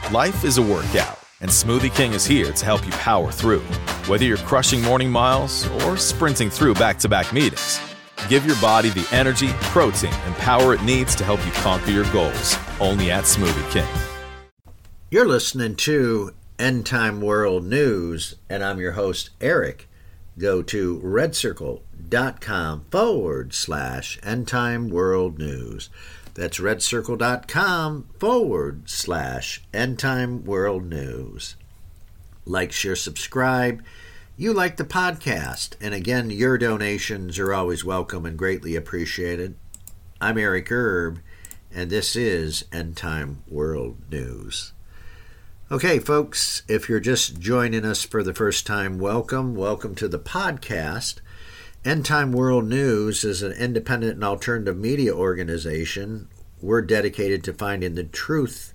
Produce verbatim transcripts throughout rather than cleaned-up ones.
Life is a workout, and Smoothie King is here to help you power through. Whether you're crushing morning miles or sprinting through back-to-back meetings, give your body the energy, protein, and power it needs to help you conquer your goals. Only at Smoothie King. You're listening to End Time World News, and I'm your host, Eric. Go to redcircle.com forward slash End Time World News. That's redcircle.com forward slash End Time World News. Like, share, subscribe. You like the podcast. And again, your donations are always welcome and greatly appreciated. I'm Eric Erb, and this is End Time World News. Okay, folks, if you're just joining us for the first time, welcome. Welcome to the podcast. End Time World News is an independent and alternative media organization. We're dedicated to finding the truth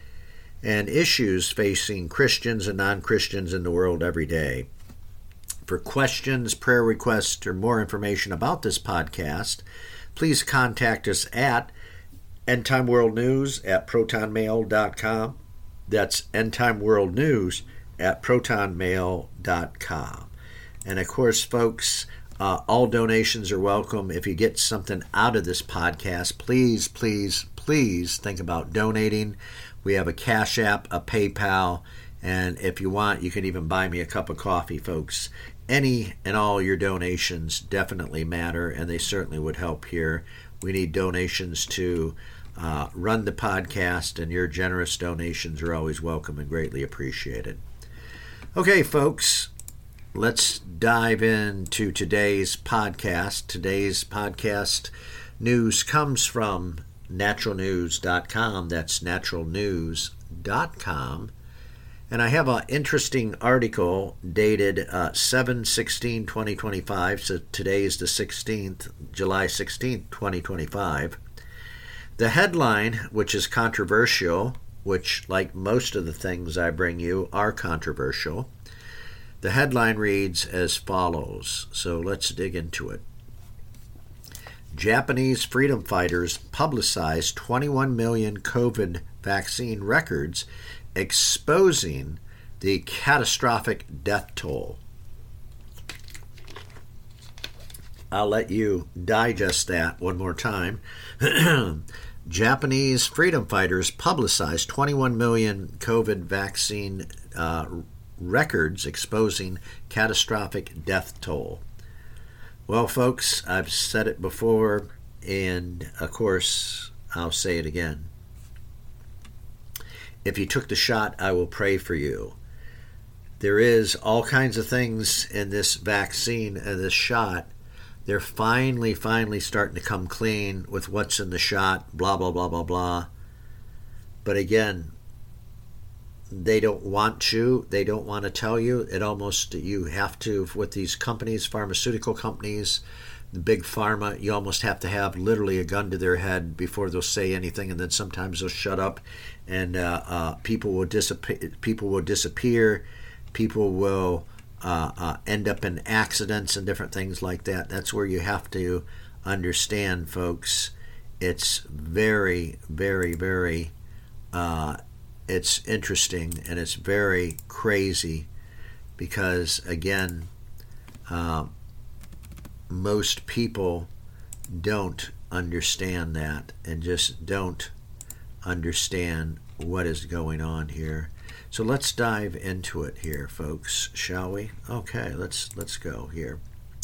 and issues facing Christians and non-Christians in the world every day. For questions, prayer requests, or more information about this podcast, please contact us at endtimeworldnews at protonmail dot com. That's endtimeworldnews at protonmail dot com. And of course, folks, uh, all donations are welcome. If you get something out of this podcast, please, please, please think about donating. We have a Cash App, a PayPal, and if you want, you can even buy me a cup of coffee, folks. Any and all your donations definitely matter, and they certainly would help here. We need donations to Uh, run the podcast, and your generous donations are always welcome and greatly appreciated. Okay, folks, let's dive into today's podcast. Today's podcast news comes from natural news dot com. That's natural news dot com. And I have an interesting article dated uh, seven sixteen twenty twenty-five. So today is the sixteenth, July sixteenth, twenty twenty-five. The headline, which is controversial, which, like most of the things I bring you, are controversial. The headline reads as follows, so let's dig into it. Japanese freedom fighters publicize twenty-one million COVID vaccine records, exposing the catastrophic death toll. I'll let you digest that one more time. Japanese freedom fighters publicized twenty-one million COVID vaccine uh, records, exposing catastrophic death toll. Well, folks, I've said it before, and of course, I'll say it again. If you took the shot, I will pray for you. There is all kinds of things in this vaccine and this shot. They're finally, finally starting to come clean with what's in the shot, blah, blah, blah, blah, blah. But again, they don't want you. They don't want to tell you. It almost, you have to, with these companies, pharmaceutical companies, the big pharma, you almost have to have literally a gun to their head before they'll say anything, and then sometimes they'll shut up, and uh, uh, people will disappear. People will disappear. People will Uh, uh, end up in accidents and different things like that. That's where you have to understand, folks. It's very, very, very, uh, it's interesting, and it's very crazy because, again, uh, most people don't understand that and just don't understand what is going on here. So let's dive into it here, folks, shall we? Okay, let's let's go here.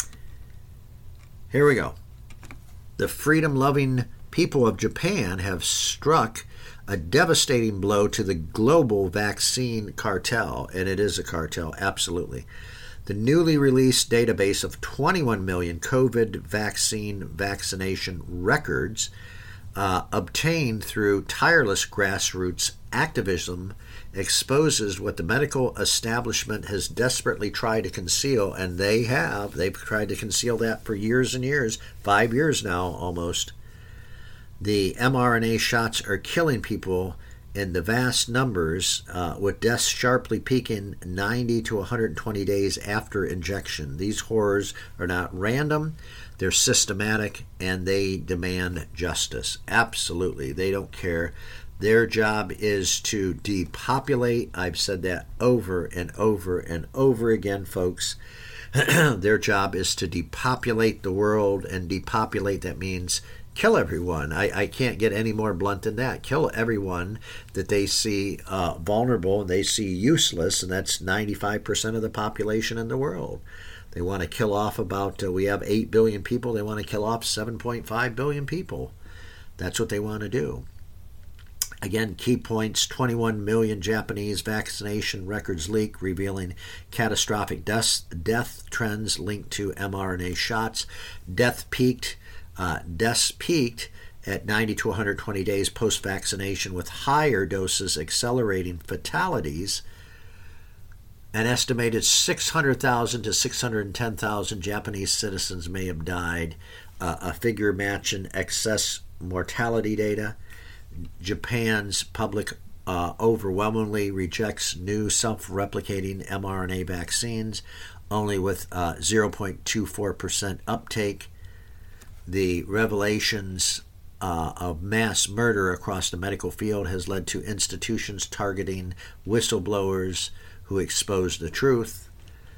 Here we go. The freedom-loving people of Japan have struck a devastating blow to the global vaccine cartel, and it is a cartel, absolutely. The newly released database of twenty-one million COVID vaccine vaccination records uh, obtained through tireless grassroots activism exposes what the medical establishment has desperately tried to conceal, and they have. They've tried to conceal that for years and years, five years now almost. The mRNA shots are killing people in the vast numbers, uh, with deaths sharply peaking ninety to one hundred twenty days after injection. These horrors are not random. They're systematic, and they demand justice. Absolutely. They don't care. Their job is to depopulate. I've said that over and over and over again, folks. Their job is to depopulate the world, and depopulate, that means kill everyone. I, I can't get any more blunt than that. Kill everyone that they see uh, vulnerable and they see useless, and that's ninety-five percent of the population in the world. They want to kill off about, uh, we have eight billion people, they want to kill off seven point five billion people. That's what they want to do. Again, key points: twenty-one million Japanese vaccination records leak, revealing catastrophic death, death trends linked to mRNA shots. Death peaked, uh, deaths peaked at ninety to one hundred twenty days post-vaccination, with higher doses accelerating fatalities. An estimated six hundred thousand to six hundred ten thousand Japanese citizens may have died, uh, a figure matching excess mortality data. Japan's public uh, overwhelmingly rejects new self-replicating mRNA vaccines, only with uh, zero point two four percent uptake. The revelations uh, of mass murder across the medical field has led to institutions targeting whistleblowers who expose the truth.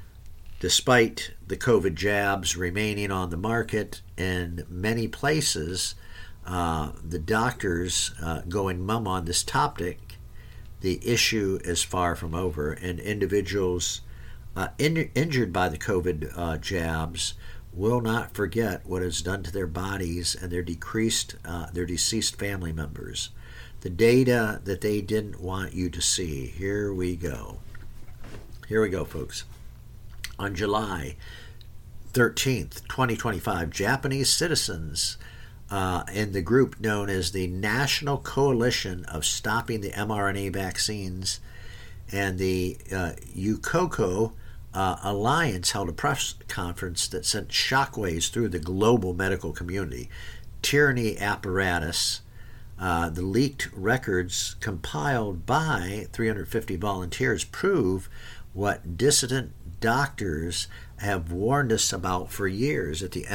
Despite the COVID jabs remaining on the market in many places, Uh, the doctors uh, going mum on this topic, the issue is far from over, and individuals uh, in, injured by the COVID uh, jabs will not forget what it's done to their bodies and their decreased, uh, their deceased family members. The data that they didn't want you to see. Here we go. Here we go, folks. On July thirteenth, twenty twenty-five, Japanese citizens Uh, in the group known as the National Coalition of Stopping the mRNA Vaccines and the uh, UKOKO uh, Alliance held a press conference that sent shockwaves through the global medical community. Tyranny apparatus, uh, the leaked records compiled by three hundred fifty volunteers prove what dissident doctors have warned us about for years, that the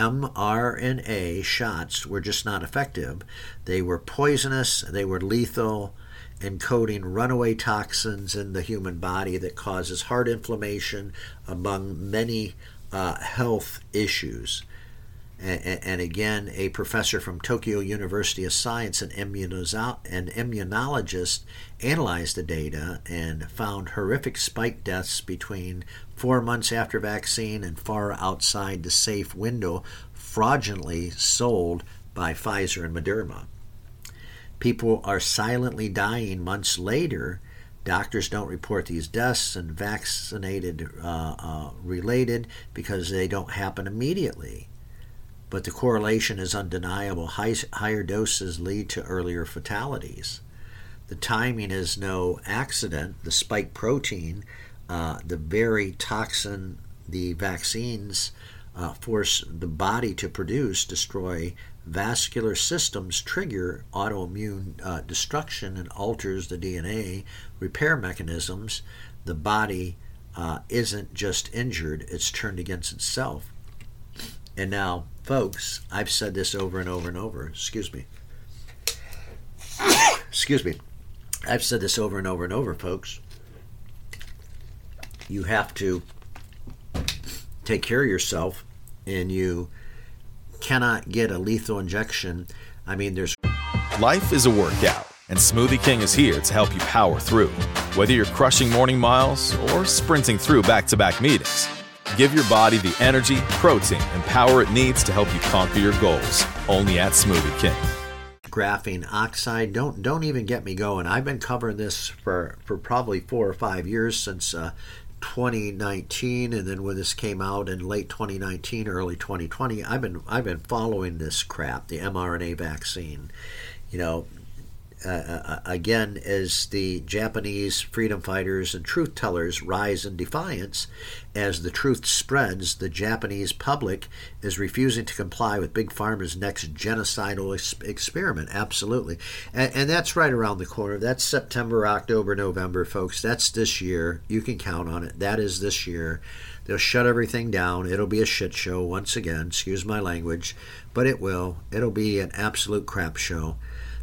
mRNA shots were just not effective. They were poisonous, they were lethal, encoding runaway toxins in the human body that causes heart inflammation, among many uh, health issues. And, and again, a professor from Tokyo University of Science, an, immunozo- an immunologist, analyzed the data and found horrific spike deaths between four months after vaccine and far outside the safe window fraudulently sold by Pfizer and Moderna. People are silently dying months later. Doctors don't report these deaths and vaccinated uh, uh, related because they don't happen immediately. But the correlation is undeniable. High, higher doses lead to earlier fatalities. The timing is no accident. The spike protein, uh, the very toxin the vaccines uh, force the body to produce, destroy vascular systems, trigger autoimmune uh, destruction, and alters the D N A repair mechanisms. The body uh, isn't just injured, it's turned against itself. And now, folks, I've said this over and over and over. Excuse me. Excuse me. I've said this over and over and over, folks. You have to take care of yourself, and you cannot get a lethal injection. I mean, there's... Life is a workout, and Smoothie King is here to help you power through. Whether you're crushing morning miles or sprinting through back-to-back meetings, give your body the energy, protein, and power it needs to help you conquer your goals. Only at Smoothie King. Graphene oxide, don't don't even get me going. I've been covering this for, for probably four or five years, since uh, twenty nineteen, and then when this came out in late twenty nineteen, early twenty twenty, I've been I've been following this crap, the mRNA vaccine. You know, uh, again, as the Japanese freedom fighters and truth tellers rise in defiance, as the truth spreads, the Japanese public is refusing to comply with Big Pharma's next genocidal ex- experiment. Absolutely. And, and that's right around the corner. That's September, October, November, folks. That's this year. You can count on it. That is this year. They'll shut everything down. It'll be a shit show once again. Excuse my language. But it will. It'll be an absolute crap show.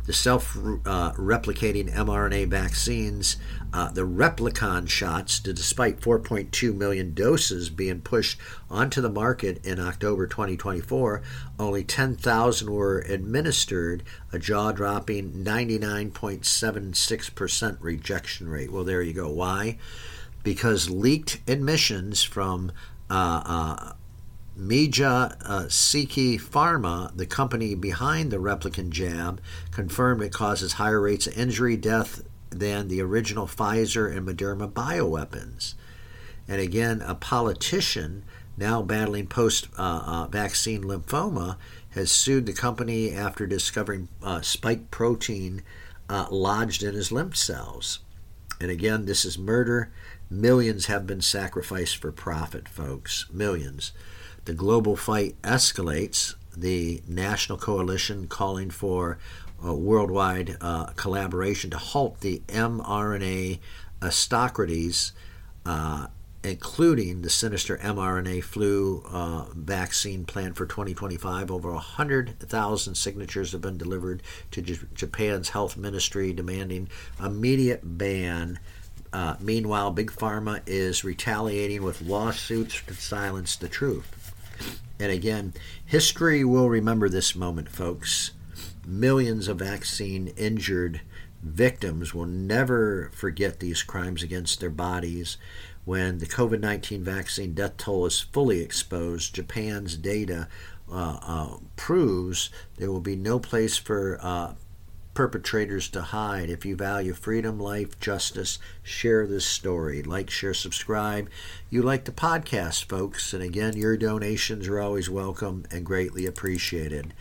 The self-replicating uh, mRNA vaccines, uh, the Replicon shots, despite four point two million doses being pushed onto the market in October twenty twenty-four, only ten thousand were administered, a jaw-dropping ninety-nine point seven six percent rejection rate. Well, there you go. Why? Because leaked admissions from uh, uh, Meija uh, Seiki Pharma, the company behind the Replicon jab, confirmed it causes higher rates of injury, death than the original Pfizer and Moderna bioweapons. And again, a politician now battling post-vaccine uh, uh, lymphoma has sued the company after discovering uh, spike protein uh, lodged in his lymph cells. And again, this is murder. Millions have been sacrificed for profit, folks. Millions. The global fight escalates. The national coalition calling for uh, worldwide uh, collaboration to halt the mRNA Aristocracies, uh, including the sinister mRNA flu uh, vaccine planned for twenty twenty-five. Over one hundred thousand signatures have been delivered to J- Japan's health ministry demanding immediate ban. Uh, meanwhile, Big Pharma is retaliating with lawsuits to silence the truth. And again, history will remember this moment, folks. Millions of vaccine-injured victims will never forget these crimes against their bodies. When the COVID nineteen vaccine death toll is fully exposed, Japan's data uh, uh, proves there will be no place for uh, perpetrators to hide. If you value freedom, life, justice, share this story. Like, share, subscribe. You like the podcast, folks. And again, your donations are always welcome and greatly appreciated.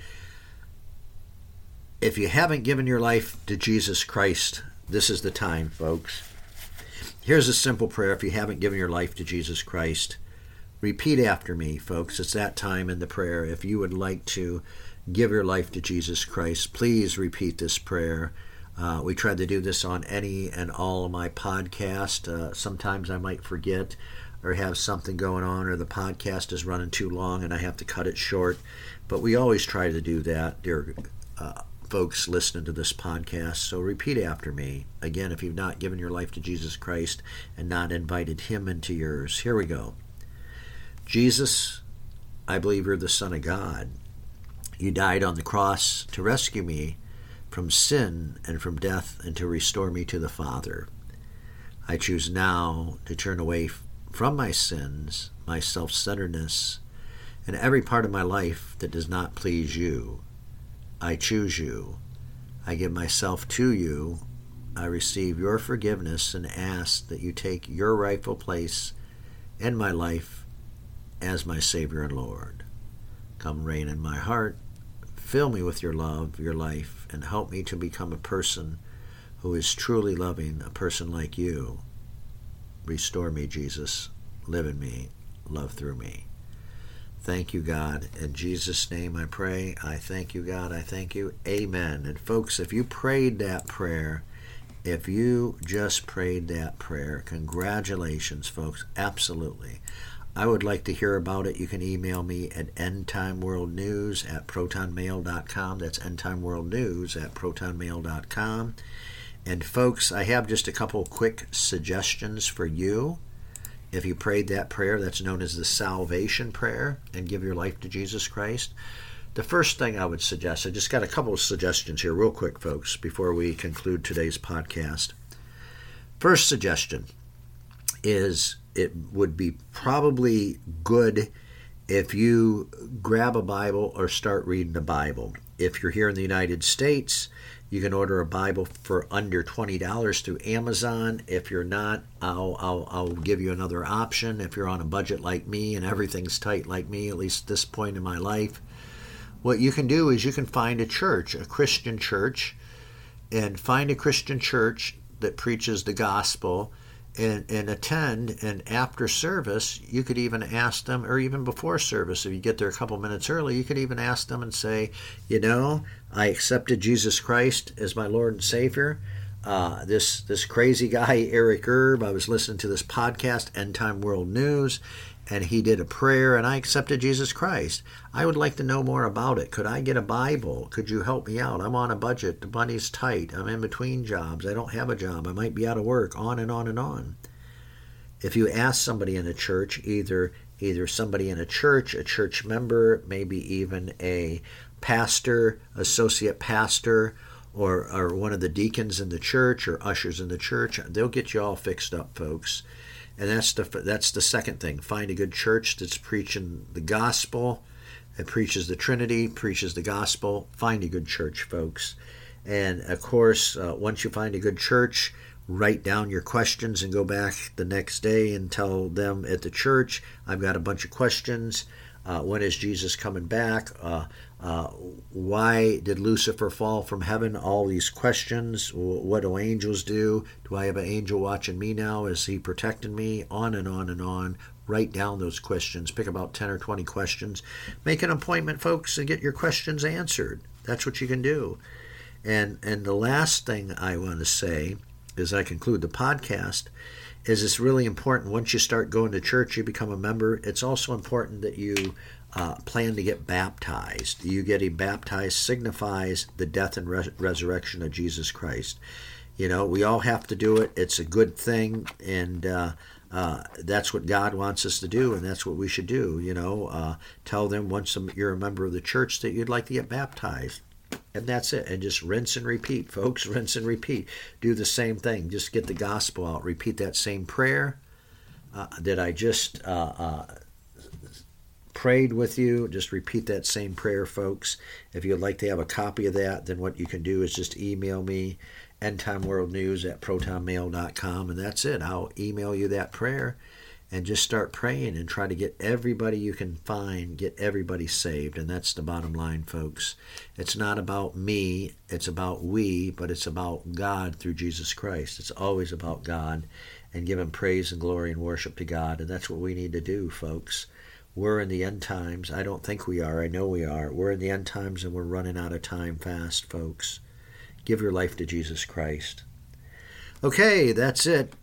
If you haven't given your life to Jesus Christ, this is the time, folks. Here's a simple prayer. If you haven't given your life to Jesus Christ, repeat after me, folks. It's that time in the prayer. If you would like to give your life to Jesus Christ, please repeat this prayer. Uh, we try to do this on any and all of my podcasts. Uh, sometimes I might forget or have something going on, or the podcast is running too long and I have to cut it short. But we always try to do that, dear uh, folks listening to this podcast. So repeat after me. Again, if you've not given your life to Jesus Christ and not invited him into yours. Here we go. Jesus, I believe you're the Son of God. You died on the cross to rescue me from sin and from death and to restore me to the Father. I choose now to turn away from my sins, my self-centeredness, and every part of my life that does not please you. I choose you. I give myself to you. I receive your forgiveness and ask that you take your rightful place in my life as my Savior and Lord. Come reign in my heart. Fill me with your love, your life, and help me to become a person who is truly loving, a person like you. Restore me, Jesus. Live in me. Love through me. Thank you, God. In Jesus' name I pray. I thank you, God. I thank you. Amen. And folks, if you prayed that prayer, if you just prayed that prayer, congratulations, folks. Absolutely. I would like to hear about it. You can email me at endtimeworldnews at protonmail dot com. That's endtimeworldnews at protonmail dot com. And folks, I have just a couple quick suggestions for you. If you prayed that prayer, that's known as the salvation prayer, and give your life to Jesus Christ. The first thing I would suggest, I just got a couple of suggestions here real quick, folks, before we conclude today's podcast. First suggestion is it would be probably good if you grab a Bible or start reading the Bible. If you're here in the United States, you can order a Bible for under twenty dollars through Amazon. If you're not, I'll, I'll, I'll give you another option. If you're on a budget like me and everything's tight like me, at least at this point in my life, what you can do is you can find a church, a Christian church, and find a Christian church that preaches the gospel and, and attend. And after service, you could even ask them, or even before service, if you get there a couple minutes early, you could even ask them and say, you know, I accepted Jesus Christ as my Lord and Savior. Uh, this this crazy guy, Eric Erb, I was listening to this podcast, End Time World News, and he did a prayer, and I accepted Jesus Christ. I would like to know more about it. Could I get a Bible? Could you help me out? I'm on a budget. The money's tight. I'm in between jobs. I don't have a job. I might be out of work, on and on and on. If you ask somebody in a church, either either somebody in a church, a church member, maybe even a pastor, associate pastor, or, or one of the deacons in the church or ushers in the church, they'll get you all fixed up, folks. And that's the that's the second thing. Find a good church that's preaching the gospel, and preaches the Trinity, preaches the gospel. Find a good church, folks. And of course, uh, once you find a good church, write down your questions and go back the next day and tell them at the church, I've got a bunch of questions. Uh, when is Jesus coming back? Uh, uh, why did Lucifer fall from heaven? All these questions. What do angels do? Do I have an angel watching me now? Is he protecting me? On and on and on. Write down those questions. Pick about ten or twenty questions. Make an appointment, folks, and get your questions answered. That's what you can do. And, and the last thing I want to say, as I conclude the podcast, is it's really important once you start going to church, you become a member. It's also important that you uh, plan to get baptized. You getting baptized signifies the death and res- resurrection of Jesus Christ. You know, we all have to do it. It's a good thing, and uh, uh, that's what God wants us to do, and that's what we should do. You know, uh, tell them once you're a member of the church that you'd like to get baptized. And that's it. And just rinse and repeat, folks. Rinse and repeat. Do the same thing. Just get the gospel out. Repeat that same prayer uh, that I just uh, uh, prayed with you. Just repeat that same prayer, folks. If you'd like to have a copy of that, then what you can do is just email me, endtimeworldnews at protonmail dot com, and that's it. I'll email you that prayer. And just start praying and try to get everybody you can find, get everybody saved. And that's the bottom line, folks. It's not about me, it's about we, but it's about God through Jesus Christ. It's always about God, and giving praise and glory and worship to God. And that's what we need to do, folks. We're in the end times. I don't think we are. I know we are. We're in the end times, and we're running out of time fast, folks. Give your life to Jesus Christ. Okay, that's it.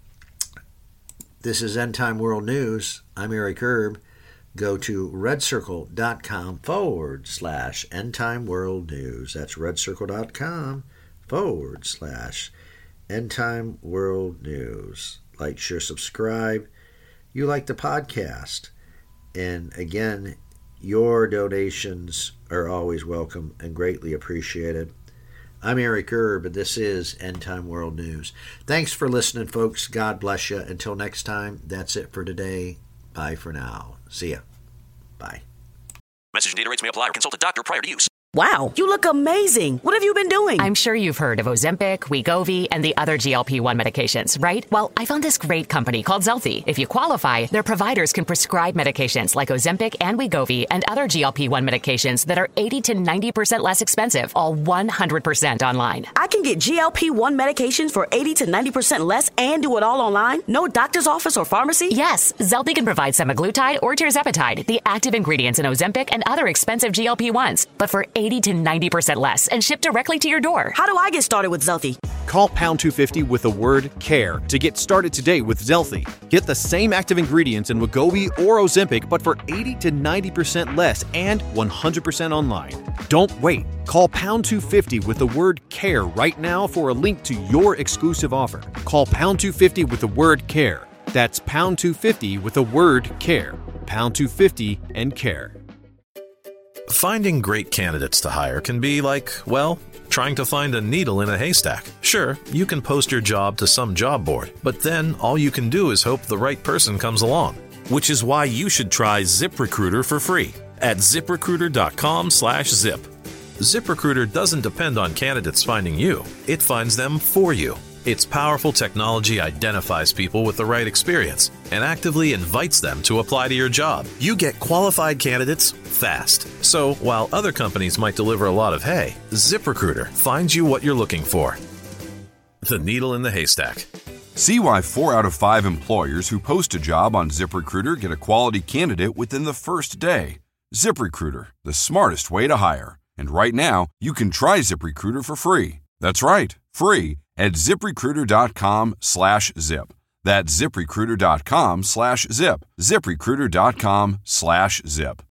This is End Time World News. I'm Eric Erb. Go to redcircle.com forward slash End Time World News. That's redcircle.com forward slash End Time World News. Like, share, subscribe. You like the podcast. And again, your donations are always welcome and greatly appreciated. I'm Eric Erb, and this is End Time World News. Thanks for listening, folks. God bless you. Until next time, that's it for today. Bye for now. See ya. Bye. Message and data rates may apply or consult a doctor prior to use. Wow, you look amazing. What have you been doing? I'm sure you've heard of Ozempic, Wegovy, and the other G L P one medications, right? Well, I found this great company called Zelfie. If you qualify, their providers can prescribe medications like Ozempic and Wegovy and other G L P one medications that are eighty to ninety percent less expensive, all one hundred percent online. I can get G L P one medications for eighty to ninety percent less and do it all online? No doctor's office or pharmacy? Yes, Zelfie can provide semaglutide or tirzepatide, the active ingredients in Ozempic and other expensive G L P ones, but for eighty to ninety percent less and shipped directly to your door. How do I get started with Zelfie? Call pound two fifty with the word CARE to get started today with Zelfie. Get the same active ingredients in Wegovy or Ozempic, but for eighty to ninety percent less and one hundred percent online. Don't wait. Call pound two fifty with the word CARE right now for a link to your exclusive offer. Call pound two fifty with the word CARE. That's pound two fifty with the word CARE. pound two fifty and CARE. Finding great candidates to hire can be like, well, trying to find a needle in a haystack. Sure, you can post your job to some job board, but then all you can do is hope the right person comes along. Which is why you should try ZipRecruiter for free at ZipRecruiter.com slash zip. ZipRecruiter doesn't depend on candidates finding you. It finds them for you. Its powerful technology identifies people with the right experience and actively invites them to apply to your job. You get qualified candidates fast. So while other companies might deliver a lot of hay, ZipRecruiter finds you what you're looking for. The needle in the haystack. See why four out of five employers who post a job on ZipRecruiter get a quality candidate within the first day. ZipRecruiter, the smartest way to hire. And right now, you can try ZipRecruiter for free. That's right, free at ZipRecruiter.com slash zip. That's ZipRecruiter.com slash zip. ZipRecruiter.com slash zip.